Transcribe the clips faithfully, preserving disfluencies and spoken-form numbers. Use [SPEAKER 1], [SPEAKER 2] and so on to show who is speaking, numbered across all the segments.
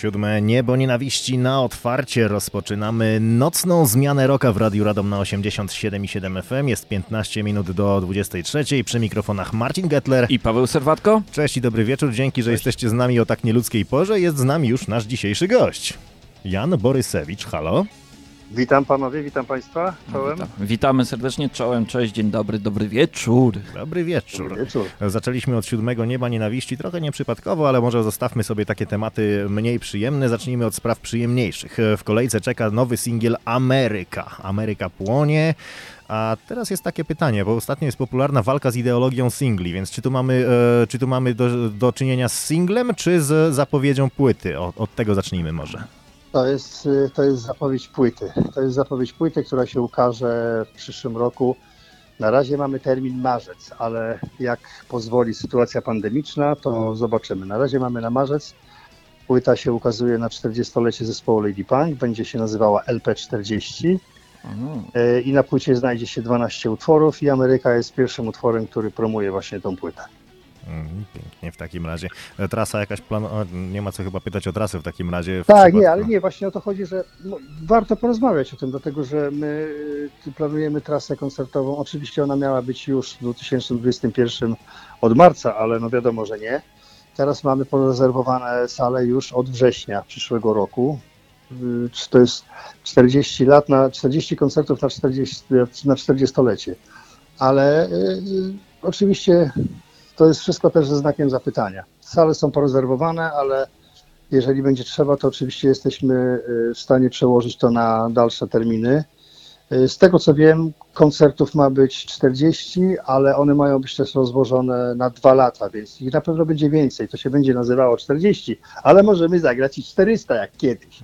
[SPEAKER 1] siódme. Niebo nienawiści na otwarcie. Rozpoczynamy nocną zmianę rocka w Radiu Radom na osiemdziesiąt siedem i siedem F M. Jest piętnaście minut do dwudziestej trzeciej. Przy mikrofonach Marcin Gettler
[SPEAKER 2] i Paweł Serwatko.
[SPEAKER 1] Cześć i dobry wieczór. Dzięki, że Cześć. jesteście z nami o tak nieludzkiej porze. Jest z nami już nasz dzisiejszy gość. Jan Borysewicz, halo.
[SPEAKER 3] Witam panowie, witam państwa, czołem.
[SPEAKER 2] Witam. Witamy serdecznie, czołem, cześć, dzień dobry, dobry wieczór.
[SPEAKER 1] Dobry wieczór.
[SPEAKER 3] Dobry wieczór.
[SPEAKER 1] Zaczęliśmy od siódmego Nieba Nienawiści, trochę nieprzypadkowo, ale może zostawmy sobie takie tematy mniej przyjemne. Zacznijmy od spraw przyjemniejszych. W kolejce czeka nowy singiel Ameryka. Ameryka płonie. A teraz jest takie pytanie, bo ostatnio jest popularna walka z ideologią singli, więc czy tu mamy, e, czy tu mamy do, do czynienia z singlem, czy z zapowiedzią płyty? O, od tego zacznijmy może.
[SPEAKER 3] To jest, to jest zapowiedź płyty. To jest zapowiedź płyty, która się ukaże w przyszłym roku. Na razie mamy termin marzec, ale jak pozwoli sytuacja pandemiczna, to zobaczymy. Na razie mamy na marzec. Płyta się ukazuje na czterdziestolecie zespołu Lady Punk. Będzie się nazywała L P czterdzieści. Mhm. I na płycie znajdzie się dwanaście utworów i Ameryka jest pierwszym utworem, który promuje właśnie tą płytę.
[SPEAKER 1] Pięknie w takim razie. Trasa jakaś plan... Nie ma co chyba pytać o trasę w takim razie. W
[SPEAKER 3] tak,
[SPEAKER 1] przypadku...
[SPEAKER 3] nie, ale nie, właśnie o to chodzi, że no, warto porozmawiać o tym, dlatego że my planujemy trasę koncertową. Oczywiście ona miała być już w dwa tysiące dwudziestym pierwszym od marca, ale no wiadomo, że nie. Teraz mamy porezerwowane sale już od września przyszłego roku. To jest czterdzieści lat, na czterdzieści koncertów na, czterdzieści, na czterdziestolecie. Ale y, oczywiście to jest wszystko też ze znakiem zapytania. Sale są porezerwowane, ale jeżeli będzie trzeba, to oczywiście jesteśmy w stanie przełożyć to na dalsze terminy. Z tego co wiem, koncertów ma być czterdzieści, ale one mają być też rozłożone na dwa lata, więc ich na pewno będzie więcej. To się będzie nazywało czterdzieści, ale możemy zagrać i czterysta jak kiedyś.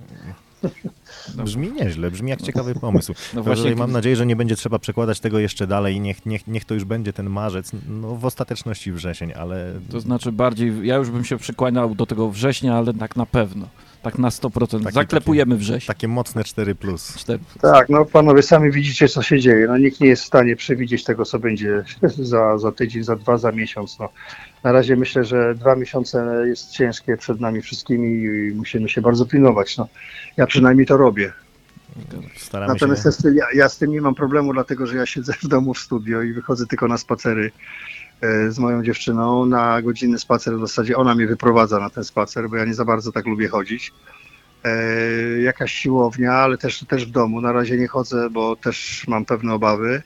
[SPEAKER 1] No, brzmi nieźle, brzmi jak ciekawy pomysł.
[SPEAKER 2] No właśnie,
[SPEAKER 1] mam nadzieję, że nie będzie trzeba przekładać tego jeszcze dalej i niech, niech, niech to już będzie ten marzec, no w ostateczności wrzesień, ale...
[SPEAKER 2] To znaczy bardziej, ja już bym się przykłaniał do tego września, ale tak na pewno, tak na sto procent. Taki, Zaklepujemy
[SPEAKER 1] takie,
[SPEAKER 2] wrzesień.
[SPEAKER 1] Takie mocne cztery plus.
[SPEAKER 2] cztery plus.
[SPEAKER 3] Tak, no panowie sami widzicie, co się dzieje. No nikt nie jest w stanie przewidzieć tego, co będzie za, za tydzień, za dwa, za miesiąc. No. Na razie myślę, że dwa miesiące jest ciężkie przed nami wszystkimi i musimy się bardzo pilnować. No. Ja przynajmniej to robię.
[SPEAKER 1] Staramy
[SPEAKER 3] Natomiast
[SPEAKER 1] się...
[SPEAKER 3] ja, ja z tym nie mam problemu, dlatego że ja siedzę w domu w studio i wychodzę tylko na spacery z moją dziewczyną, na godzinny spacer. W zasadzie ona mnie wyprowadza na ten spacer, bo ja nie za bardzo tak lubię chodzić. E, jakaś siłownia, ale też, też w domu. Na razie nie chodzę, bo też mam pewne obawy.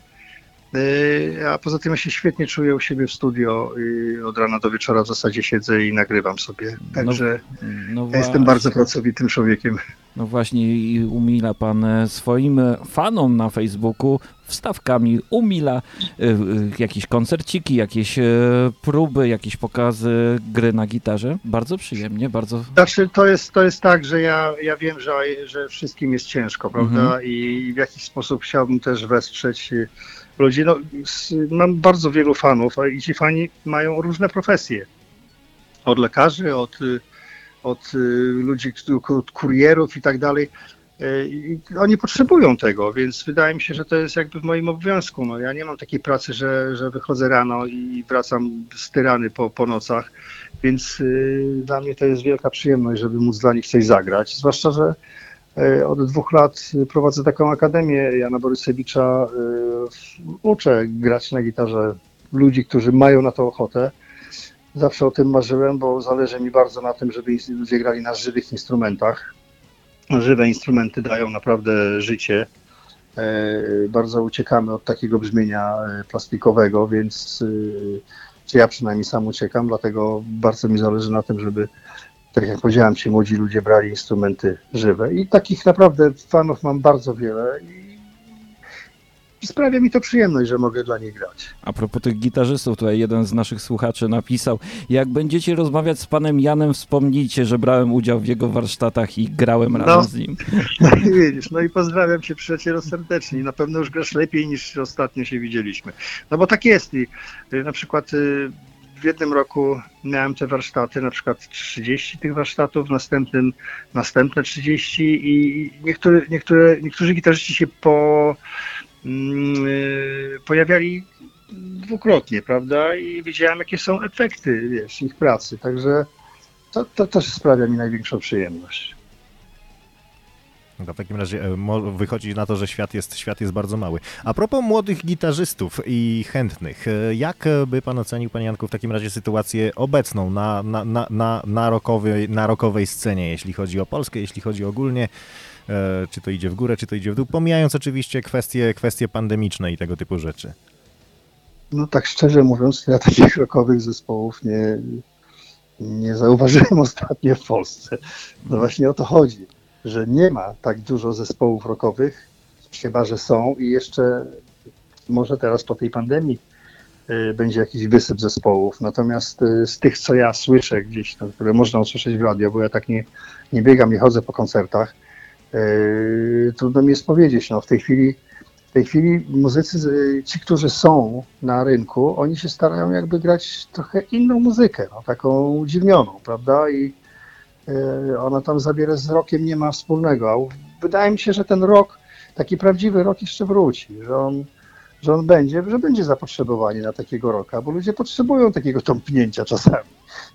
[SPEAKER 3] E, a poza tym ja się świetnie czuję u siebie w studio i od rana do wieczora w zasadzie siedzę i nagrywam sobie. Także no, no ja jestem bardzo pracowitym człowiekiem.
[SPEAKER 2] No właśnie i umila pan swoim fanom na Facebooku wstawkami, umila y, y, jakieś koncerciki, jakieś y, próby, jakieś pokazy gry na gitarze. Bardzo przyjemnie, bardzo...
[SPEAKER 3] Znaczy to jest, to jest tak, że ja, ja wiem, że, że wszystkim jest ciężko, prawda? Mhm. I w jakiś sposób chciałbym też wesprzeć ludzi. No, mam bardzo wielu fanów i ci fani mają różne profesje. Od lekarzy, od... od ludzi, od kurierów i tak dalej. I oni potrzebują tego, więc wydaje mi się, że to jest jakby w moim obowiązku. No, ja nie mam takiej pracy, że, że wychodzę rano i wracam styrany po, po nocach, więc y, dla mnie to jest wielka przyjemność, żeby móc dla nich coś zagrać. Zwłaszcza, że y, od dwóch lat prowadzę taką akademię Jana Borysewicza. Y, uczę grać na gitarze ludzi, którzy mają na to ochotę. Zawsze o tym marzyłem, bo zależy mi bardzo na tym, żeby ludzie grali na żywych instrumentach. Żywe instrumenty dają naprawdę życie. Bardzo uciekamy od takiego brzmienia plastikowego, więc czy ja przynajmniej sam uciekam, dlatego bardzo mi zależy na tym, żeby, tak jak powiedziałem, ci młodzi ludzie brali instrumenty żywe. I takich naprawdę fanów mam bardzo wiele. I sprawia mi to przyjemność, że mogę dla nich grać.
[SPEAKER 2] A propos tych gitarzystów, tutaj jeden z naszych słuchaczy napisał: jak będziecie rozmawiać z panem Janem, wspomnijcie, że brałem udział w jego warsztatach i grałem razem
[SPEAKER 3] no,
[SPEAKER 2] z nim.
[SPEAKER 3] Widzisz, no i pozdrawiam cię przyjacielu serdecznie. Na pewno już grasz lepiej niż ostatnio się widzieliśmy. No bo tak jest i na przykład w jednym roku miałem te warsztaty, na przykład trzydzieści tych warsztatów, w następnym następne trzydzieści i niektóre, niektóre, niektórzy gitarzyści się po pojawiali dwukrotnie, prawda? I wiedziałem, jakie są efekty, wiesz, ich pracy. Także to, to też sprawia mi największą przyjemność.
[SPEAKER 1] No w takim razie e, mo- wychodzi na to, że świat jest, świat jest bardzo mały. A propos młodych gitarzystów i chętnych, e, jak e, by pan ocenił, panie Janku, w takim razie sytuację obecną na, na, na, na, na, rockowej, na rockowej scenie, jeśli chodzi o Polskę, jeśli chodzi ogólnie, e, czy to idzie w górę, czy to idzie w dół, pomijając oczywiście kwestie, kwestie pandemiczne i tego typu rzeczy.
[SPEAKER 3] No tak szczerze mówiąc, ja takich rockowych zespołów nie, nie zauważyłem ostatnio w Polsce. No właśnie o to chodzi, że nie ma tak dużo zespołów rockowych, chyba że są i jeszcze może teraz po tej pandemii y, będzie jakiś wysyp zespołów. Natomiast y, z tych, co ja słyszę gdzieś, no, które można usłyszeć w radio, bo ja tak nie, nie biegam, nie chodzę po koncertach, y, trudno mi jest powiedzieć. No, w tej chwili W tej chwili muzycy, ci, którzy są na rynku, oni się starają jakby grać trochę inną muzykę, no, taką udziwnioną, prawda? I y, ona tam za wiele z rockiem nie ma wspólnego. A wydaje mi się, że ten rock, taki prawdziwy rock jeszcze wróci, że on, że on będzie, że będzie zapotrzebowanie na takiego rocka, bo ludzie potrzebują takiego tąpnięcia czasami.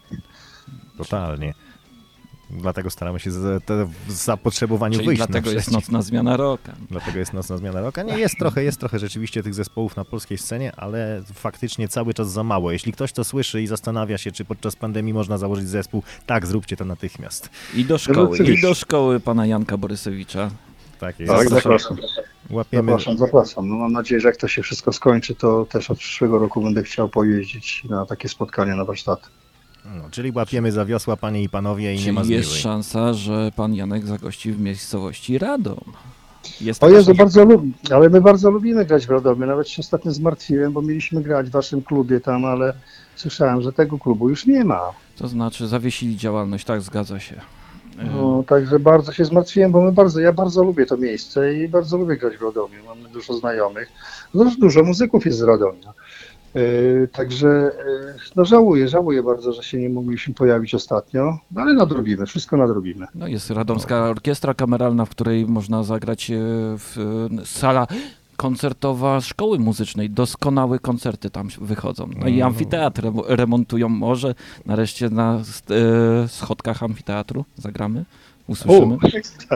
[SPEAKER 1] Totalnie. Dlatego staramy się z, te, z zapotrzebowaniu
[SPEAKER 2] Czyli
[SPEAKER 1] wyjść
[SPEAKER 2] dlatego
[SPEAKER 1] naprzeciw.
[SPEAKER 2] jest nocna zmiana rocka.
[SPEAKER 1] Dlatego jest nocna zmiana rocka. Nie, jest trochę, jest trochę rzeczywiście tych zespołów na polskiej scenie, ale faktycznie cały czas za mało. Jeśli ktoś to słyszy i zastanawia się, czy podczas pandemii można założyć zespół, tak, zróbcie to natychmiast.
[SPEAKER 2] I do szkoły, i do szkoły pana Janka Borysewicza.
[SPEAKER 1] Tak jest.
[SPEAKER 3] Tak, zapraszam.
[SPEAKER 1] Łapiemy...
[SPEAKER 3] Zapraszam, zapraszam. No, mam nadzieję, że jak to się wszystko skończy, to też od przyszłego roku będę chciał pojeździć na takie spotkania, na warsztaty.
[SPEAKER 1] No, czyli łapiemy za wiosła, panie i panowie, i
[SPEAKER 2] Czyli
[SPEAKER 1] nie ma
[SPEAKER 2] jest
[SPEAKER 1] zniżej.
[SPEAKER 2] szansa, że pan Janek zagości w miejscowości Radom. Jest
[SPEAKER 3] O
[SPEAKER 2] taka
[SPEAKER 3] Jezu,
[SPEAKER 2] szansa.
[SPEAKER 3] bardzo lubię, ale my bardzo lubimy grać w Radomie. Nawet się ostatnio zmartwiłem, bo mieliśmy grać w waszym klubie tam, ale słyszałem, że tego klubu już nie ma.
[SPEAKER 2] To znaczy zawiesili działalność, tak, zgadza się.
[SPEAKER 3] No, także bardzo się zmartwiłem, bo my bardzo, ja bardzo lubię to miejsce i bardzo lubię grać w Radomiu. Mamy dużo znajomych. Dużo, dużo muzyków jest z Radomia. Yy, także yy, no żałuję, żałuję bardzo, że się nie mogliśmy pojawić ostatnio, no, ale nadrobimy, wszystko nadrobimy.
[SPEAKER 2] No jest Radomska Orkiestra Kameralna, w której można zagrać e, w e, sala koncertowa szkoły muzycznej. Doskonałe koncerty tam wychodzą. No i amfiteatr remo- remontują. Może nareszcie na e, schodkach amfiteatru zagramy? Usłyszymy?
[SPEAKER 3] U, ekstra.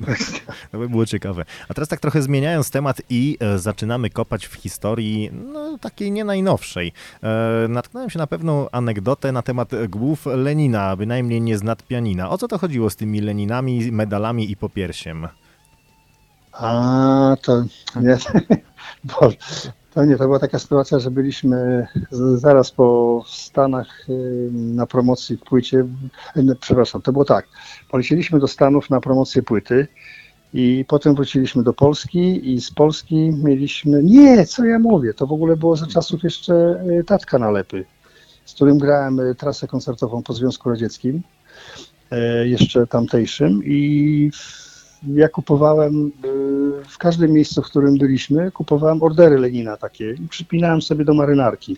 [SPEAKER 1] To by było ciekawe. A teraz tak trochę zmieniając temat i e, zaczynamy kopać w historii, no takiej nie najnowszej. E, natknąłem się na pewną anegdotę na temat głów Lenina, bynajmniej nie z nad pianina. O co to chodziło z tymi Leninami, medalami i popiersiem?
[SPEAKER 3] A, to nie, bo, to nie, to była taka sytuacja, że byliśmy z- zaraz po Stanach y, na promocji płycie, y, przepraszam, to było tak, polecieliśmy do Stanów na promocję płyty i potem wróciliśmy do Polski i z Polski mieliśmy, nie, co ja mówię, to w ogóle było za czasów jeszcze y, Tatka Nalepy, z którym grałem y, trasę koncertową po Związku Radzieckim, y, jeszcze tamtejszym i ja kupowałem y, w każdym miejscu, w którym byliśmy, kupowałem ordery Lenina takie i przypinałem sobie do marynarki.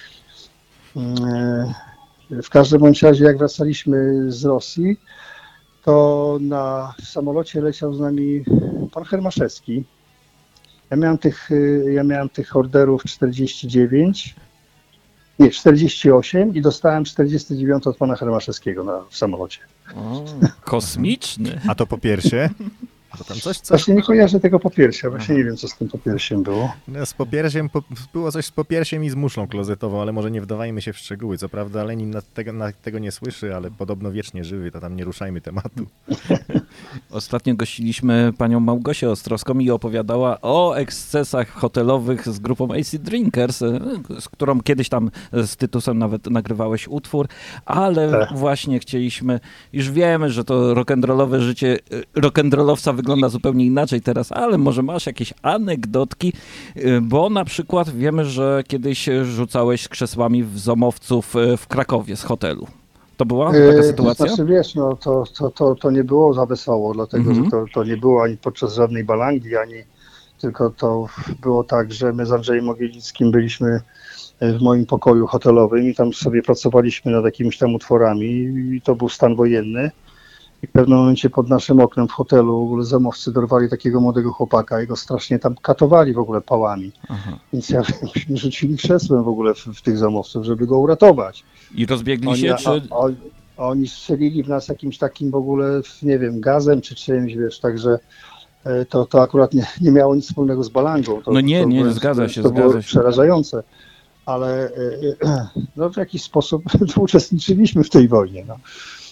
[SPEAKER 3] Y, W każdym bądź razie, jak wracaliśmy z Rosji, to na samolocie leciał z nami pan Hermaszewski. Ja miałem tych, y, ja miałem tych orderów czterdzieści dziewięć, nie, czterdzieści osiem i dostałem czterdzieści dziewięć od pana Hermaszewskiego na, w samolocie.
[SPEAKER 2] O, kosmiczny.
[SPEAKER 1] A to popiersie? To tam coś, coś
[SPEAKER 3] Właśnie nie kojarzę tego popiersia, właśnie nie wiem, co z tym popiersiem było.
[SPEAKER 1] no, z popiersiem, po, było coś z popiersiem i z muszlą klozetową, ale może nie wdawajmy się w szczegóły. Co prawda Lenin na tego, na tego nie słyszy, ale podobno wiecznie żywy, to tam nie ruszajmy tematu.
[SPEAKER 2] Ostatnio gościliśmy panią Małgosię Ostrowską i opowiadała o ekscesach hotelowych z grupą Acid Drinkers, e, z którą kiedyś tam z Tytusem nawet nagrywałeś utwór, ale
[SPEAKER 3] Tak.
[SPEAKER 2] właśnie chcieliśmy, już wiemy, że to rock'n'rollowe życie e, rock'n'rollowca wygląda zupełnie inaczej teraz, ale może masz jakieś anegdotki, e, bo na przykład wiemy, że kiedyś rzucałeś krzesłami w zomowców e, w Krakowie z hotelu. To była taka
[SPEAKER 3] E,
[SPEAKER 2] sytuacja?
[SPEAKER 3] Znaczy wiesz, no to, to, to, to nie było za wesoło, dlatego
[SPEAKER 2] Mhm.
[SPEAKER 3] że to, to nie było ani podczas żadnej balangi, ani tylko to było tak, że my z Andrzejem Mogielickim byliśmy w moim pokoju hotelowym i tam sobie pracowaliśmy nad jakimiś tam utworami i to był stan wojenny. I w pewnym momencie pod naszym oknem w hotelu w ogóle zamowcy dorwali takiego młodego chłopaka i go strasznie tam katowali w ogóle pałami.
[SPEAKER 2] Aha.
[SPEAKER 3] Więc ja myśmy rzucili krzesłem w ogóle w, w tych zamowców, żeby go uratować.
[SPEAKER 2] I rozbiegli
[SPEAKER 3] Oni,
[SPEAKER 2] się,
[SPEAKER 3] a,
[SPEAKER 2] czy...
[SPEAKER 3] a, a oni strzelili w nas jakimś takim w ogóle, nie wiem, gazem czy czymś, wiesz, także to, to akurat nie, nie miało nic wspólnego z balangą. To,
[SPEAKER 2] no nie,
[SPEAKER 3] to
[SPEAKER 2] nie,
[SPEAKER 3] było,
[SPEAKER 2] zgadza się,
[SPEAKER 3] to
[SPEAKER 2] zgadza
[SPEAKER 3] było
[SPEAKER 2] się.
[SPEAKER 3] przerażające, ale no, w jakiś sposób uczestniczyliśmy w tej wojnie. No.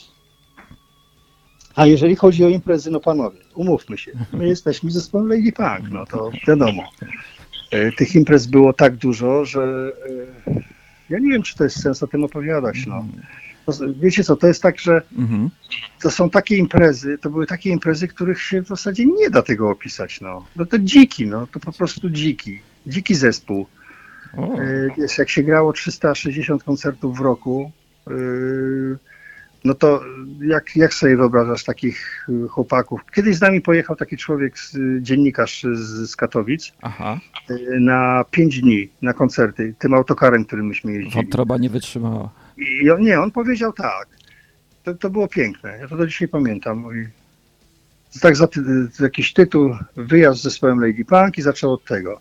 [SPEAKER 3] A jeżeli chodzi o imprezy, no panowie, umówmy się, my jesteśmy zespołem Lady Punk, no to wiadomo. Tych imprez było tak dużo, że ja nie wiem, czy to jest sens o tym opowiadać. No. Wiecie co, to jest tak, że to są takie imprezy, to były takie imprezy, których się w zasadzie nie da tego opisać. No, no to dziki, no to po prostu dziki, dziki zespół.
[SPEAKER 2] O.
[SPEAKER 3] Wiesz, jak się grało trzysta sześćdziesiąt koncertów w roku, no to jak, jak sobie wyobrażasz takich chłopaków? Kiedyś z nami pojechał taki człowiek, dziennikarz z, z Katowic,
[SPEAKER 2] Aha.
[SPEAKER 3] na pięć dni na koncerty, tym autokarem, którym myśmy jeździli.
[SPEAKER 2] Wątroba nie wytrzymała.
[SPEAKER 3] I on, nie, on powiedział tak, to, to było piękne, ja to do dzisiaj pamiętam. I tak za, za jakiś tytuł, wyjazd z zespołem Lady Punk i zaczął od tego.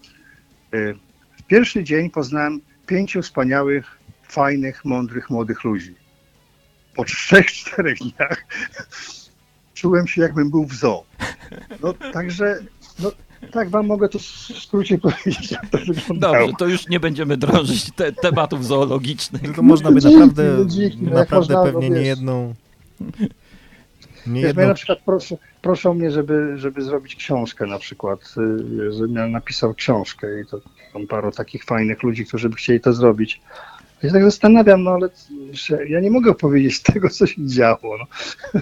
[SPEAKER 3] W pierwszy dzień poznałem pięciu wspaniałych, fajnych, mądrych, młodych ludzi. Po trzech, czterech dniach czułem się, jakbym był w zoo. No także, no, tak wam mogę to w skrócie powiedzieć, jak to wyglądało.
[SPEAKER 2] Dobrze, to już nie będziemy drążyć te, tematów zoologicznych.
[SPEAKER 1] To można by
[SPEAKER 3] Dziki,
[SPEAKER 1] naprawdę,
[SPEAKER 3] dziki, no jak
[SPEAKER 1] naprawdę
[SPEAKER 3] można,
[SPEAKER 1] pewnie
[SPEAKER 3] no
[SPEAKER 1] nie
[SPEAKER 3] wiesz.
[SPEAKER 1] jedną... Nie
[SPEAKER 3] Wiesz,
[SPEAKER 1] jedną...
[SPEAKER 3] mnie na przykład proszę, proszą mnie, żeby, żeby zrobić książkę na przykład, y, żebym ja napisał książkę i to mam paru takich fajnych ludzi, którzy by chcieli to zrobić. Ja się tak zastanawiam, no ale że ja nie mogę opowiedzieć tego, co się działo. No.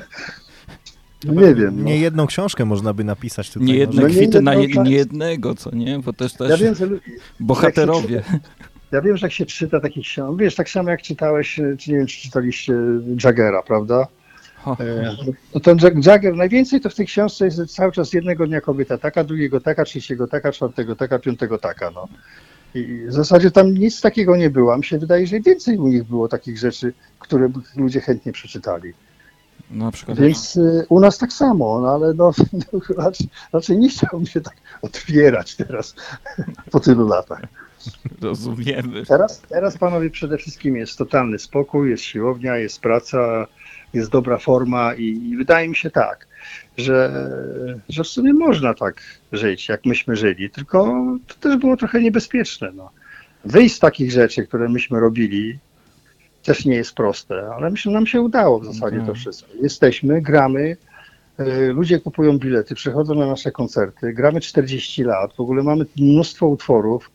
[SPEAKER 3] No nie wiem.
[SPEAKER 1] Nie
[SPEAKER 3] No.
[SPEAKER 1] jedną książkę można by napisać tutaj.
[SPEAKER 2] Nie jedne
[SPEAKER 3] No nie
[SPEAKER 2] kwity na
[SPEAKER 3] jedną,
[SPEAKER 2] nie,
[SPEAKER 3] tak.
[SPEAKER 2] nie jednego, co nie? Bo też też
[SPEAKER 3] Ja wiem, że,
[SPEAKER 2] bohaterowie.
[SPEAKER 3] ja wiem, że jak się czyta takich książek, wiesz, tak samo jak czytałeś, czy nie wiem, czy czytaliście Jaggera, prawda?
[SPEAKER 2] Ho, ho.
[SPEAKER 3] E, No ten Jack- Jagger, najwięcej to w tej książce jest cały czas jednego dnia kobieta taka, drugiego taka, trzeciego taka, czwartego taka, piątego taka, no. I w zasadzie tam nic takiego nie było. A mi się wydaje, że więcej u nich było takich rzeczy, które by ludzie chętnie przeczytali.
[SPEAKER 2] Na przykład.
[SPEAKER 3] Więc y, u nas tak samo, no ale no, no, raczej, raczej nie chciałbym się tak otwierać teraz po tylu latach.
[SPEAKER 2] Rozumiemy.
[SPEAKER 3] Teraz, teraz panowie przede wszystkim jest totalny spokój, jest siłownia, jest praca, jest dobra forma i, i wydaje mi się tak, że, że w sumie można tak żyć, jak myśmy żyli, tylko to też było trochę niebezpieczne. No. Wyjść z takich rzeczy, które myśmy robili, też nie jest proste, ale myślę, nam się udało w zasadzie to
[SPEAKER 2] Mhm.
[SPEAKER 3] wszystko. Jesteśmy, gramy, y, ludzie kupują bilety, przychodzą na nasze koncerty, gramy czterdzieści lat, w ogóle mamy mnóstwo utworów,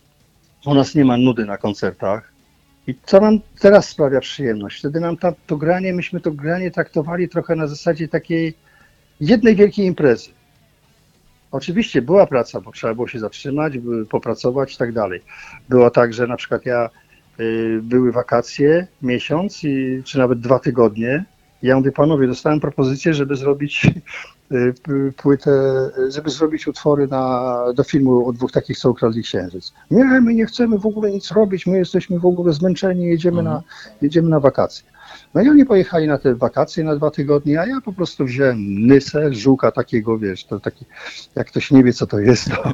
[SPEAKER 3] u nas nie ma nudy na koncertach. I co nam teraz sprawia przyjemność? Wtedy nam ta, to granie, myśmy to granie traktowali trochę na zasadzie takiej jednej wielkiej imprezy. Oczywiście była praca, bo trzeba było się zatrzymać, by- popracować i tak dalej. Było tak, że na przykład ja, y, były wakacje, miesiąc, i, czy nawet dwa tygodnie. Ja mówię, panowie, dostałem propozycję, żeby zrobić y, p- płytę, y, żeby zrobić utwory na, do filmu o dwóch takich, co ukradli księżyc. Nie, my nie chcemy w ogóle nic robić, my jesteśmy w ogóle zmęczeni, jedziemy, na, jedziemy na wakacje. No i oni pojechali na te wakacje na dwa tygodnie, a ja po prostu wziąłem nysę, żuka takiego, wiesz, to taki, jak ktoś nie wie, co to jest, to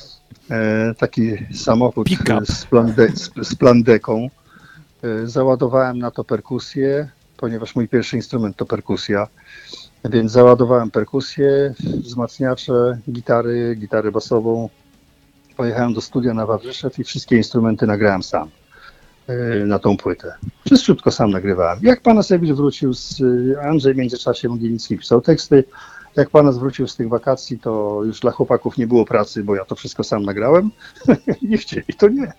[SPEAKER 3] e, taki samochód
[SPEAKER 2] Pick-up.
[SPEAKER 3] z, plande, z, z plandeką. E, załadowałem na to perkusję, ponieważ mój pierwszy instrument to perkusja, więc załadowałem perkusję, wzmacniacze, gitary, gitarę basową. Pojechałem do studia na Wawrzyszew i wszystkie instrumenty nagrałem sam e, na tą płytę. Wszystko sam nagrywałem. Jak Panasewicz wrócił z Andrzej w międzyczasie Mogielnicki pisał teksty. Jak Panas wrócił z tych wakacji, to już dla chłopaków nie było pracy, bo ja to wszystko sam nagrałem. Nie chcieli, to nie. E,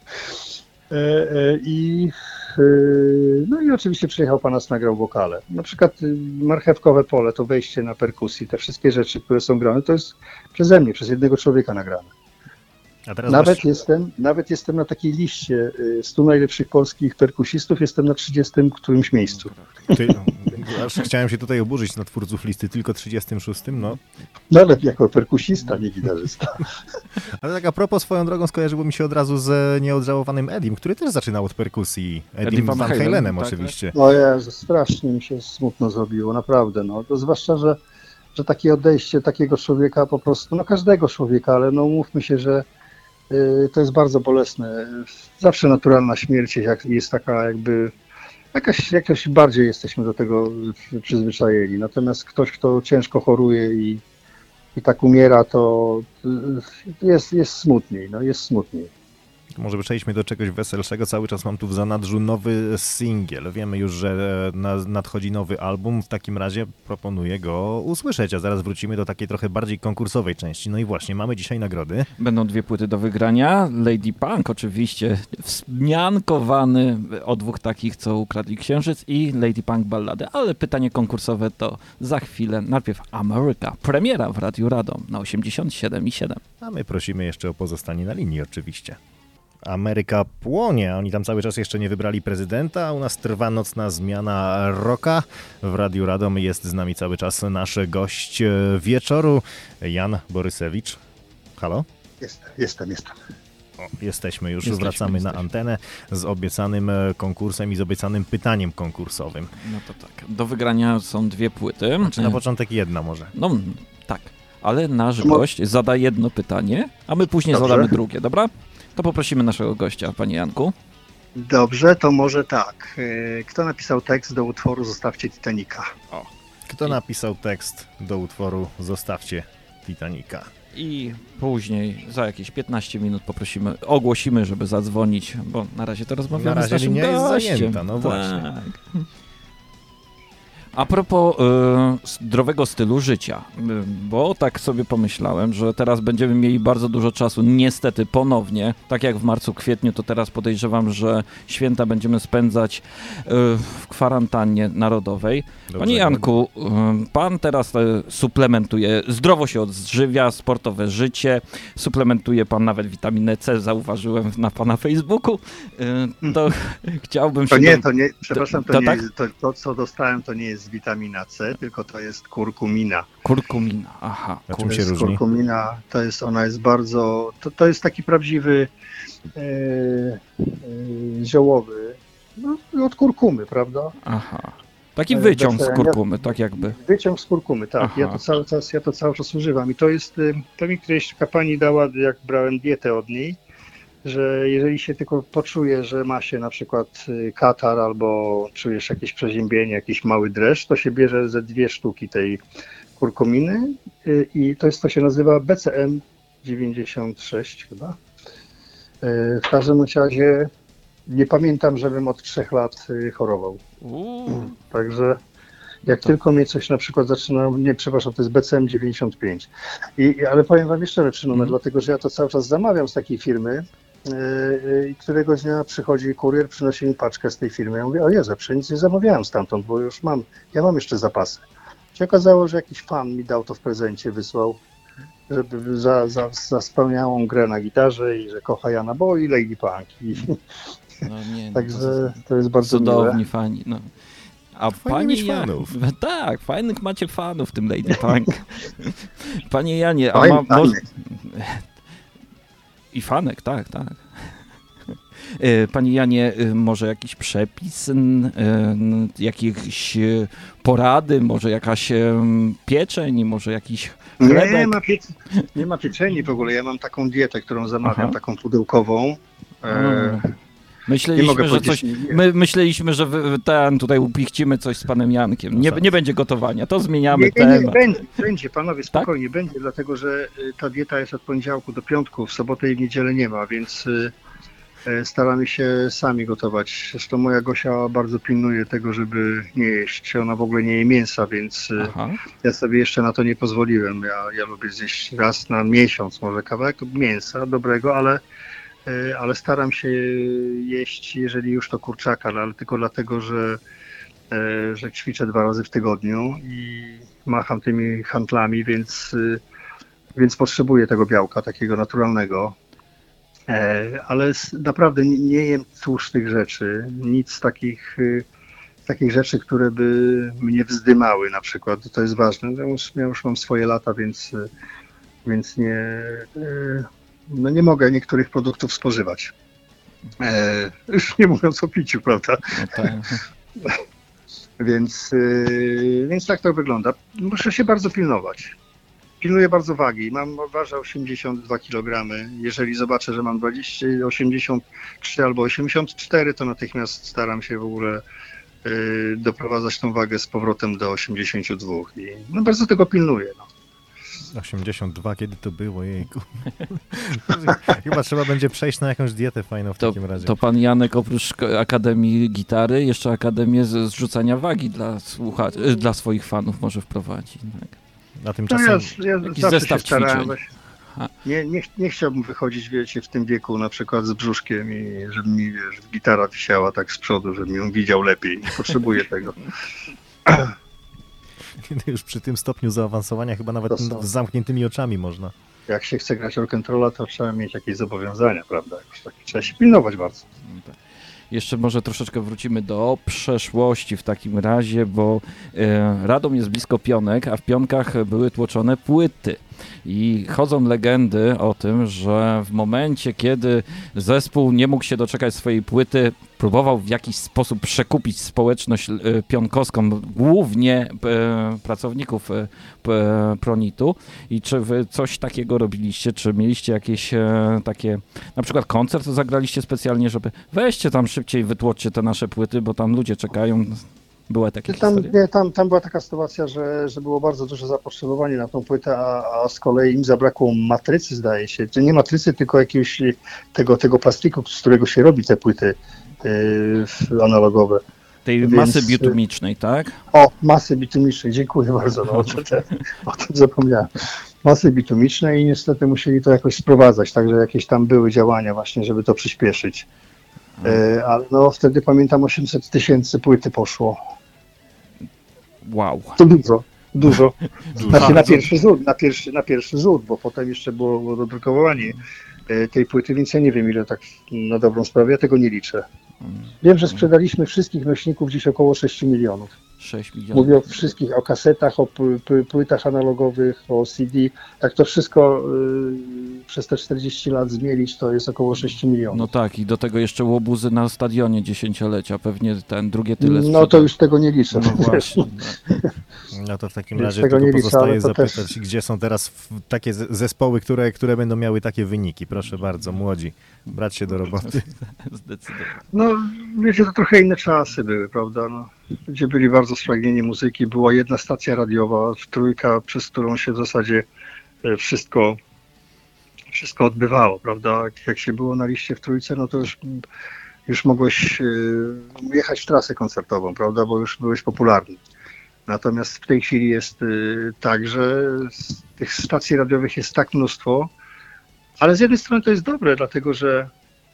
[SPEAKER 3] e, I e, no i oczywiście przyjechał Panas, nagrał wokale. Na przykład y, Marchewkowe Pole, to wejście na perkusji, te wszystkie rzeczy, które są grane, to jest przeze mnie, przez jednego człowieka nagrane.
[SPEAKER 1] A teraz
[SPEAKER 3] Nawet
[SPEAKER 1] właśnie-
[SPEAKER 3] jestem, nawet jestem na takiej liście y, stu najlepszych polskich perkusistów, jestem na trzydziestym którymś miejscu.
[SPEAKER 1] Ty, aż chciałem się tutaj oburzyć na twórców listy, tylko trzydziestym szóstym, no.
[SPEAKER 3] No ale jako perkusista, nie gitarzysta.
[SPEAKER 1] Ale tak a propos, swoją drogą skojarzyło mi się od razu z nieodżałowanym Edim, który też zaczynał od perkusji. Edim
[SPEAKER 2] Edim
[SPEAKER 1] Van
[SPEAKER 2] Van Halen,
[SPEAKER 1] Halenem
[SPEAKER 2] tak,
[SPEAKER 1] oczywiście.
[SPEAKER 3] No Jezu, strasznie mi się smutno zrobiło, naprawdę. No. To zwłaszcza, że, że takie odejście takiego człowieka po prostu, no każdego człowieka, ale no mówmy się, że y, to jest bardzo bolesne. Zawsze naturalna śmierć jak, jest taka jakby Jakaś, jakoś bardziej jesteśmy do tego przyzwyczajeni. Natomiast ktoś, kto ciężko choruje i, i tak umiera, to jest, jest smutniej, no jest smutniej.
[SPEAKER 1] Może przejdźmy do czegoś weselszego. Cały czas mam tu w zanadrzu nowy singiel. Wiemy już, że nadchodzi nowy album. W takim razie proponuję go usłyszeć, a zaraz wrócimy do takiej trochę bardziej konkursowej części. No i właśnie, mamy dzisiaj nagrody.
[SPEAKER 2] Będą dwie płyty do wygrania. Lady Punk oczywiście wzmiankowany o dwóch takich, co ukradli Księżyc, i Lady Punk ballady. Ale pytanie konkursowe to za chwilę. Najpierw Ameryka. Premiera w Radiu Radom na osiemdziesiąt siedem i siedem.
[SPEAKER 1] A my prosimy jeszcze o pozostanie na linii oczywiście. Ameryka płonie, oni tam cały czas jeszcze nie wybrali prezydenta, a u nas trwa nocna zmiana rocka. W Radiu Radom jest z nami cały czas nasz gość wieczoru, Jan Borysewicz. Halo?
[SPEAKER 3] Jestem, jestem, jestem.
[SPEAKER 1] O, jesteśmy już,
[SPEAKER 2] Jesteśmy,
[SPEAKER 1] wracamy
[SPEAKER 2] jesteśmy.
[SPEAKER 1] na antenę z obiecanym konkursem i z obiecanym pytaniem konkursowym.
[SPEAKER 2] No to tak. Do wygrania są dwie płyty.
[SPEAKER 1] Czy na początek jedna może?
[SPEAKER 2] No tak, ale nasz
[SPEAKER 3] Mo-
[SPEAKER 2] gość zada jedno pytanie, a my później
[SPEAKER 3] Dobrze.
[SPEAKER 2] zadamy drugie, dobra? To poprosimy naszego gościa, panie Janku.
[SPEAKER 3] Dobrze, to może tak. Kto napisał tekst do utworu Zostawcie Titanica?
[SPEAKER 1] Kto napisał tekst do utworu Zostawcie Titanica?
[SPEAKER 2] I później, za jakieś piętnaście minut poprosimy, ogłosimy, żeby zadzwonić, bo na razie to rozmawiamy
[SPEAKER 1] Na razie
[SPEAKER 2] z naszym
[SPEAKER 1] linia jest
[SPEAKER 2] gościem.
[SPEAKER 1] zajęta, no właśnie.
[SPEAKER 2] Tak. A propos y, zdrowego stylu życia, y, bo tak sobie pomyślałem, że teraz będziemy mieli bardzo dużo czasu, niestety ponownie, tak jak w marcu, kwietniu, to teraz podejrzewam, że święta będziemy spędzać y, w kwarantannie narodowej.
[SPEAKER 1] Dobrze,
[SPEAKER 2] Panie Janku, y, pan teraz y, suplementuje, zdrowo się odżywia, sportowe życie, suplementuje pan nawet witaminę C, zauważyłem na pana Facebooku, y, to chciałbym się...
[SPEAKER 3] To nie,
[SPEAKER 2] do-
[SPEAKER 3] to nie, przepraszam, to,
[SPEAKER 2] to
[SPEAKER 3] nie
[SPEAKER 2] tak?
[SPEAKER 3] jest, to, to co dostałem, to nie jest witamina C, tylko to jest kurkumina.
[SPEAKER 2] Kurkumina, aha.
[SPEAKER 1] Na
[SPEAKER 2] Kur...
[SPEAKER 1] czym
[SPEAKER 3] To
[SPEAKER 1] się
[SPEAKER 3] jest
[SPEAKER 1] różni?
[SPEAKER 3] kurkumina, to jest, ona jest bardzo, to, to jest taki prawdziwy e, e, ziołowy, no, od kurkumy, prawda?
[SPEAKER 2] Aha. Taki
[SPEAKER 3] E,
[SPEAKER 2] wyciąg z
[SPEAKER 3] bez-
[SPEAKER 2] kurkumy, tak jakby.
[SPEAKER 3] Wyciąg z kurkumy, tak.
[SPEAKER 2] Aha.
[SPEAKER 3] Ja to, cały czas, ja to cały czas używam i to jest, y, to mi któreś taka pani dała, jak brałem dietę od niej, że jeżeli się tylko poczuje, że ma się na przykład y, katar albo czujesz jakieś przeziębienie, jakiś mały dreszcz, to się bierze ze dwie sztuki tej kurkuminy y, i to jest, to się nazywa B C M dziewięćdziesiąt sześć chyba. Y, W każdym razie nie pamiętam, żebym od trzech lat y, chorował.
[SPEAKER 2] Uuu.
[SPEAKER 3] Także jak
[SPEAKER 2] to-
[SPEAKER 3] tylko mnie coś na przykład zaczyna, nie, przepraszam, to jest B C M dziewięćdziesiąt pięć. I, i- ale powiem wam jeszcze lepszy numer,
[SPEAKER 2] Mhm.
[SPEAKER 3] dlatego że ja to cały czas zamawiam z takiej firmy yy, yy, i któregoś dnia przychodzi kurier, przynosi mi paczkę z tej firmy. Ja mówię, o Jezu, przecież nic nie zamawiałem stamtąd, bo już mam, ja mam jeszcze zapasy. Się okazało, że jakiś fan mi dał to w prezencie, wysłał, żeby za, za, za spełniałą grę na gitarze i że kocha Jana Bo i Lady Punk. I,
[SPEAKER 2] No nie, no
[SPEAKER 3] także to jest bardzo
[SPEAKER 2] cudowni
[SPEAKER 3] miłe.
[SPEAKER 2] fani, no. A
[SPEAKER 1] Fajnie
[SPEAKER 2] panie
[SPEAKER 1] mieć
[SPEAKER 2] Jan...
[SPEAKER 1] fanów.
[SPEAKER 2] Tak, fajnych macie fanów w tym Lady Punk. Panie Janie, a
[SPEAKER 3] Fajny,
[SPEAKER 2] ma... mo-
[SPEAKER 3] fajny.
[SPEAKER 2] I fanek, tak, tak. E, Panie Janie, e, może jakiś przepis, n- e, n- jakieś e, porady, może jakaś e, pieczeń, może jakiś
[SPEAKER 3] Nie
[SPEAKER 2] chlebek?
[SPEAKER 3] ma, pie... nie ma pieczeni w ogóle. Ja mam taką dietę, którą zamawiam,
[SPEAKER 2] Aha.
[SPEAKER 3] taką pudełkową. E,
[SPEAKER 2] Mm.
[SPEAKER 3] nie
[SPEAKER 2] Myśleliśmy,
[SPEAKER 3] mogę
[SPEAKER 2] że
[SPEAKER 3] powiedzieć.
[SPEAKER 2] coś,
[SPEAKER 3] nie-
[SPEAKER 2] my myśleliśmy, że wy, ten, tutaj upichcimy coś z panem Jankiem. Nie, nie będzie gotowania, to zmieniamy
[SPEAKER 3] nie, nie, nie,
[SPEAKER 2] temat.
[SPEAKER 3] będzie, będzie, panowie, spokojnie, będzie, dlatego że y, ta dieta jest od poniedziałku do piątku, w sobotę i w niedzielę nie ma, więc y, y, staramy się sami gotować. Zresztą moja Gosia bardzo pilnuje tego, żeby nie jeść. Ona w ogóle nie je mięsa, więc y,
[SPEAKER 2] Aha.
[SPEAKER 3] ja sobie jeszcze na to nie pozwoliłem. Ja, ja lubię zjeść raz na miesiąc może kawałek mięsa dobrego, ale Y, ale staram się jeść, jeżeli już to kurczaka, no, ale tylko dlatego, że, y, że ćwiczę dwa razy w tygodniu i macham tymi handlami, więc, y, więc potrzebuję tego białka takiego naturalnego. E, Ale s- naprawdę nie, nie jem tłuszczych rzeczy, nic takich, y, takich rzeczy, które by mnie wzdymały na przykład. To jest ważne. Ja już, ja już mam swoje lata, więc, y, więc nie, y, no nie mogę niektórych produktów spożywać. E, już nie mówiąc o piciu, prawda?
[SPEAKER 2] No tak.
[SPEAKER 3] Więc, y, więc tak to wygląda. Muszę się bardzo pilnować. Pilnuję bardzo wagi. Mam ważę osiemdziesiąt dwa kilogramy. Jeżeli zobaczę, że mam dwadzieścia, osiemdziesiąt trzy albo osiemdziesiąt cztery, to natychmiast staram się w ogóle y, doprowadzać tą wagę z powrotem do osiemdziesięciu dwóch i no bardzo tego pilnuję. No.
[SPEAKER 1] osiemdziesiąt dwa, kiedy to było, jejku. Chyba trzeba będzie przejść na jakąś dietę fajną w
[SPEAKER 2] To,
[SPEAKER 1] takim razie.
[SPEAKER 2] to pan Janek oprócz szko- Akademii Gitary jeszcze Akademię z- zrzucania wagi dla, słucha- y, dla swoich fanów może wprowadzić. Tak.
[SPEAKER 1] A
[SPEAKER 3] No
[SPEAKER 1] tymczasem
[SPEAKER 3] ja, ja
[SPEAKER 2] jakiś
[SPEAKER 3] zawsze
[SPEAKER 2] zestaw
[SPEAKER 3] się starałem.
[SPEAKER 2] ćwiczeń.
[SPEAKER 3] Właśnie,
[SPEAKER 2] Ha.
[SPEAKER 3] nie, nie, nie chciałbym wychodzić, wiecie, w tym wieku na przykład z brzuszkiem i żeby mi, wiesz, gitara wisiała tak z przodu, żebym ją widział lepiej. Nie potrzebuję tego.
[SPEAKER 1] kiedy już przy tym stopniu zaawansowania chyba nawet
[SPEAKER 3] To są-
[SPEAKER 1] z zamkniętymi oczami można.
[SPEAKER 3] Jak się chce grać rock'n'rolla, to trzeba mieć jakieś zobowiązania, prawda? Jakoś tak, trzeba się pilnować bardzo.
[SPEAKER 2] No tak. Jeszcze może troszeczkę wrócimy do przeszłości w takim razie, bo e, Radom jest blisko Pionek, a w Pionkach były tłoczone płyty. I chodzą legendy o tym, że w momencie, kiedy zespół nie mógł się doczekać swojej płyty, próbował w jakiś sposób przekupić społeczność e, pionkowską, głównie e, pracowników e, p- Pronitu. I czy wy coś takiego robiliście? Czy mieliście jakieś e, takie, na przykład koncert zagraliście specjalnie, żeby weźcie tam szybciej, wytłoczcie te nasze płyty, bo tam ludzie czekają. Były takie
[SPEAKER 3] Tam,
[SPEAKER 2] historie?
[SPEAKER 3] nie, tam, tam była taka sytuacja, że, że było bardzo duże zapotrzebowanie na tą płytę, a, a z kolei im zabrakło matrycy, zdaje się. Czy nie matrycy, tylko jakiegoś tego, tego plastiku, z którego się robi te płyty yy, analogowe.
[SPEAKER 2] Tej
[SPEAKER 3] więc-
[SPEAKER 2] masy bitumicznej, tak?
[SPEAKER 3] O, masy bitumicznej, dziękuję bardzo, no, o, tym, o tym zapomniałem. Masy bitumicznej i niestety musieli to jakoś sprowadzać, także jakieś tam były działania właśnie, żeby to przyspieszyć. E, ale no wtedy pamiętam osiemset tysięcy płyty poszło.
[SPEAKER 2] Wow.
[SPEAKER 3] To dużo, dużo. Znaczy na
[SPEAKER 2] Bardzo.
[SPEAKER 3] pierwszy rzut, na pierwszy, na pierwszy rzut, bo potem jeszcze było, było dodrukowanie e, tej płyty, więc ja nie wiem ile tak na dobrą sprawę, ja tego nie liczę. Wiem, że sprzedaliśmy wszystkich nośników gdzieś około sześć milionów.
[SPEAKER 2] sześć milionów.
[SPEAKER 3] Mówię o wszystkich, o kasetach, o pły- pły- płytach analogowych, o C D. Jak to wszystko y, przez te czterdzieści lat zmienić, to jest około sześć milionów.
[SPEAKER 2] No tak, i do tego jeszcze łobuzy na stadionie dziesięciolecia, pewnie ten drugie tyle
[SPEAKER 3] No,
[SPEAKER 2] sprzedał.
[SPEAKER 3] to już tego nie liczę.
[SPEAKER 2] No właśnie.
[SPEAKER 1] No to w takim
[SPEAKER 3] Więc
[SPEAKER 1] razie
[SPEAKER 3] tego
[SPEAKER 1] tylko
[SPEAKER 3] nie liczę,
[SPEAKER 1] pozostaje
[SPEAKER 3] ale to też-
[SPEAKER 1] zapytać, gdzie są teraz w- takie z- zespoły, które, które będą miały takie wyniki. Proszę bardzo, młodzi, brać się do roboty.
[SPEAKER 2] Zdecydowanie.
[SPEAKER 3] No, wiecie, to trochę inne czasy były, prawda? No, ludzie byli bardzo spragnieni muzyki. Była jedna stacja radiowa, trójka, przez którą się w zasadzie e, wszystko, wszystko odbywało, prawda? Jak- Jak się było na liście w trójce, no to już, już mogłeś e, jechać w trasę koncertową, prawda? Bo już byłeś popularny. Natomiast w tej chwili jest e, tak, że z tych stacji radiowych jest tak mnóstwo, ale z jednej strony to jest dobre, dlatego że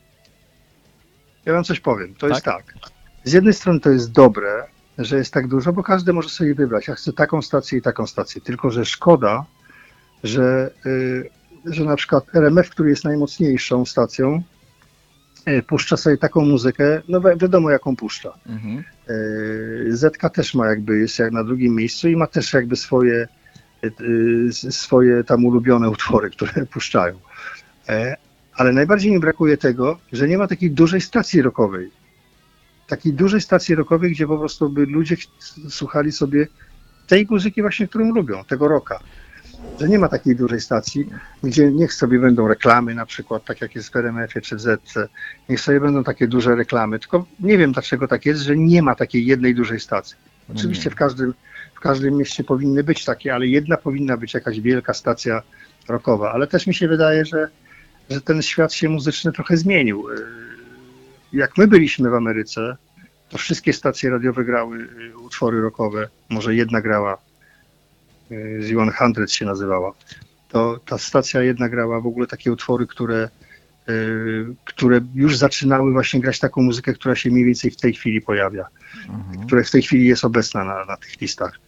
[SPEAKER 3] ja wam coś powiem. To jest tak. Z jednej strony to jest dobre, że jest tak dużo, bo każdy może sobie wybrać. Ja chcę taką stację i taką stację. Tylko że szkoda, że, y, że na przykład R M F, który jest najmocniejszą stacją, y, puszcza sobie taką muzykę, no wi- wiadomo jaką puszcza.
[SPEAKER 2] Mhm.
[SPEAKER 3] Y, Z K też ma jakby, jest jak na drugim miejscu i ma też jakby swoje, y, y, swoje tam ulubione utwory, które puszczają. E, Ale najbardziej mi brakuje tego, że nie ma takiej dużej stacji rockowej. Takiej dużej stacji rockowej, gdzie po prostu by ludzie ch- słuchali sobie tej muzyki właśnie, którą lubią, tego rocka. Że nie ma takiej dużej stacji, gdzie niech sobie będą reklamy na przykład, tak jak jest w R M F-ie czy w Zetce, niech sobie będą takie duże reklamy, tylko nie wiem dlaczego tak jest, że nie ma takiej jednej dużej stacji. Oczywiście w każdym, w każdym mieście powinny być takie, ale jedna powinna być jakaś wielka stacja rockowa, ale też mi się wydaje, że że ten świat się muzyczny trochę zmienił. Jak my byliśmy w Ameryce, to wszystkie stacje radiowe grały utwory rockowe, może jedna grała, z sto się nazywała. To ta stacja jedna grała w ogóle takie utwory, które, które już zaczynały właśnie grać taką muzykę, która się mniej więcej w tej chwili pojawia,
[SPEAKER 2] Mhm.
[SPEAKER 3] która w tej chwili jest obecna na, na tych listach.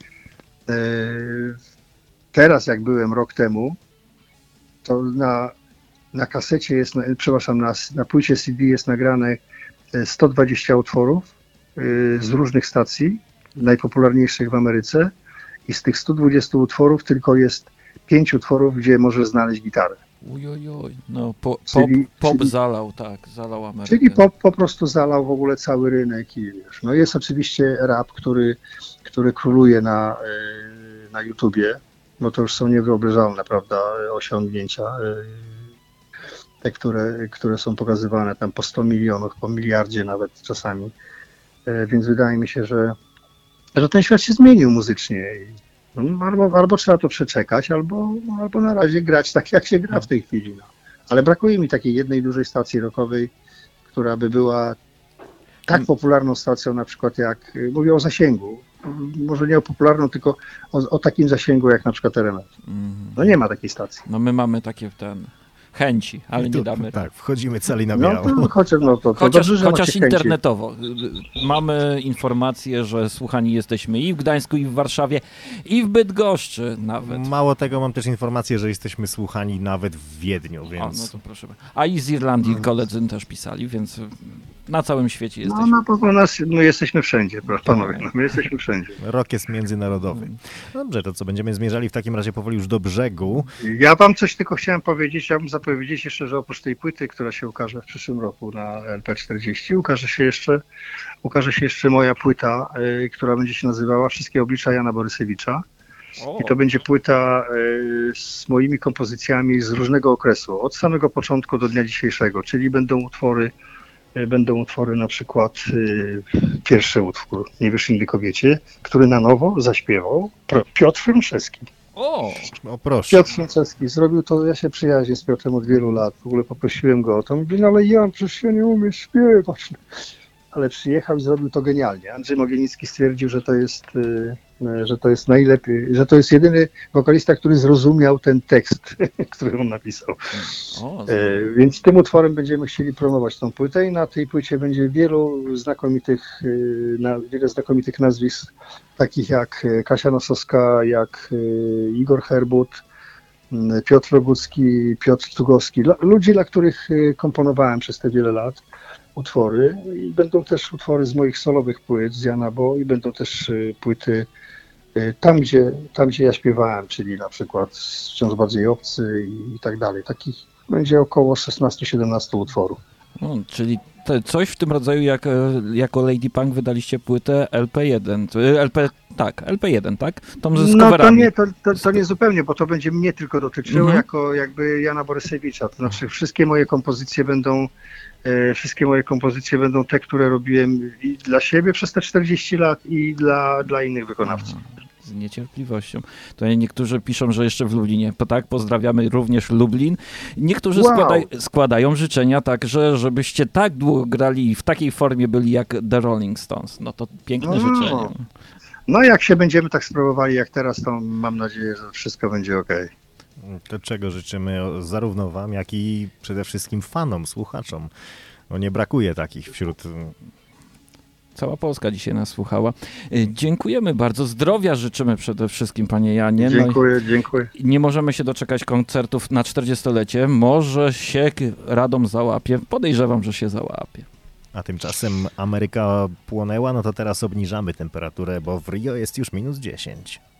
[SPEAKER 3] Teraz jak byłem rok temu, to na Na kasecie jest, na- przepraszam, na, na płycie C D jest nagrane e, sto dwadzieścia utworów y, z różnych stacji, najpopularniejszych w Ameryce i z tych stu dwudziestu utworów tylko jest pięć utworów, gdzie możesz znaleźć gitarę.
[SPEAKER 2] Ujojoj, no po, pop,
[SPEAKER 3] Czyli-
[SPEAKER 2] pop
[SPEAKER 3] czyli-
[SPEAKER 2] zalał, tak, zalał Amerykę.
[SPEAKER 3] Czyli pop po prostu zalał w ogóle cały rynek i wiesz, no jest oczywiście rap, który, który króluje na, y, na YouTubie, bo to już są niewyobrażalne, prawda, osiągnięcia. y, Te, które, które są pokazywane tam po sto milionów, po miliardzie nawet czasami. więc wydaje mi się, że, że ten świat się zmienił muzycznie. No, albo, albo trzeba to przeczekać, albo, albo na razie grać tak, jak się gra w tej chwili. No. Ale brakuje mi takiej jednej dużej stacji rockowej, która by była tak popularną stacją, na przykład jak, mówię o zasięgu, może nie o popularną, tylko o, o takim zasięgu jak na przykład R M F. No nie ma takiej stacji.
[SPEAKER 2] No my mamy takie ten chęci, ale
[SPEAKER 1] tu,
[SPEAKER 2] nie damy.
[SPEAKER 1] Tak, wchodzimy cali na
[SPEAKER 3] No
[SPEAKER 1] biało.
[SPEAKER 3] to chociaż, no, to, to
[SPEAKER 2] Chociaż,
[SPEAKER 3] dobrze, że
[SPEAKER 2] chociaż
[SPEAKER 3] macie chęci.
[SPEAKER 2] internetowo. Mamy informację, że słuchani jesteśmy i w Gdańsku, i w Warszawie, i w Bydgoszczy nawet.
[SPEAKER 1] Mało tego, mam też informację, że jesteśmy słuchani nawet w Wiedniu,
[SPEAKER 2] O,
[SPEAKER 1] więc...
[SPEAKER 2] no to proszę. A i z Irlandii koledzy też pisali, więc na całym świecie
[SPEAKER 3] No
[SPEAKER 2] jesteśmy.
[SPEAKER 3] na pewno nas, my jesteśmy wszędzie, proszę panowie, no, my jesteśmy wszędzie.
[SPEAKER 1] Rok jest międzynarodowy. No dobrze, to co, będziemy zmierzali w takim razie powoli już do brzegu.
[SPEAKER 3] Ja wam coś tylko chciałem powiedzieć, chciałbym zapowiedzieć jeszcze, że oprócz tej płyty, która się ukaże w przyszłym roku na L P czterdzieści, ukaże się jeszcze, ukaże się jeszcze moja płyta, y, która będzie się nazywała Wszystkie oblicza Jana Borysewicza.
[SPEAKER 2] O,
[SPEAKER 3] I to będzie płyta y, z moimi kompozycjami z różnego okresu, od samego początku do dnia dzisiejszego, czyli będą utwory, y, będą utwory na przykład y, pierwszy utwór Nie wiesz innej kobiecie, który na nowo zaśpiewał Piotr Frączewski.
[SPEAKER 2] o,
[SPEAKER 1] O proszę.
[SPEAKER 3] Piotr Frączewski zrobił to, ja się przyjaźnię z Piotrem od wielu lat, w ogóle poprosiłem go o to, mówi, no ale Jan, przecież ja nie umiem śpiewać. Ale przyjechał i zrobił to genialnie. Andrzej Mogienicki stwierdził, że to jest, y, że to jest najlepiej, że to jest jedyny wokalista, który zrozumiał ten tekst, który on napisał.
[SPEAKER 2] o,
[SPEAKER 3] E, więc tym utworem będziemy chcieli promować tą płytę i na tej płycie będzie wielu znakomitych, y, na, wiele znakomitych nazwisk, takich jak Kasia Nosowska, jak y, Igor Herbut, y, Piotr Rogucki, Piotr Tugowski, L- ludzi, dla których y, komponowałem przez te wiele lat utwory i będą też utwory z moich solowych płyt z Jana Bo i będą też y, płyty y, tam gdzie, tam, gdzie ja śpiewałem, czyli na przykład Wciąż bardziej obcy i, i tak dalej. Takich będzie około szesnaście siedemnaście utworów.
[SPEAKER 2] o, czyli te, coś w tym rodzaju, jak e, jako Lady Punk wydaliście płytę L P jeden. To, e, L P, tak, L P jeden, tak? Tą z
[SPEAKER 3] No to
[SPEAKER 2] coverami.
[SPEAKER 3] nie, to, to, to nie zupełnie, bo to będzie mnie tylko dotyczyło
[SPEAKER 2] Mhm.
[SPEAKER 3] jako jakby Jana Borysewicza. To znaczy wszystkie moje kompozycje będą e, wszystkie moje kompozycje będą te, które robiłem i dla siebie przez te czterdzieści lat i dla, dla innych wykonawców.
[SPEAKER 2] Aha, z niecierpliwością. To niektórzy piszą, że jeszcze w Lublinie. Po tak, pozdrawiamy również Lublin. Niektórzy
[SPEAKER 3] Wow.
[SPEAKER 2] składaj, składają życzenia także, żebyście tak długo grali i w takiej formie byli jak The Rolling Stones. No to piękne
[SPEAKER 3] No.
[SPEAKER 2] życzenie.
[SPEAKER 3] No jak się będziemy tak sprawowali jak teraz, to mam nadzieję, że wszystko będzie okej.
[SPEAKER 1] To czego życzymy zarówno wam, jak i przede wszystkim fanom, słuchaczom. Bo nie brakuje takich wśród...
[SPEAKER 2] Cała Polska dzisiaj nas słuchała. Y, Dziękujemy bardzo. Zdrowia życzymy przede wszystkim, panie Janie. No i
[SPEAKER 3] Dziękuję, dziękuję.
[SPEAKER 2] nie możemy się doczekać koncertów na czterdziestolecie. Może się Radom załapie. Podejrzewam, że się załapie.
[SPEAKER 1] A tymczasem Ameryka płonęła, no to teraz obniżamy temperaturę, bo w Rio jest już minus dziesięć.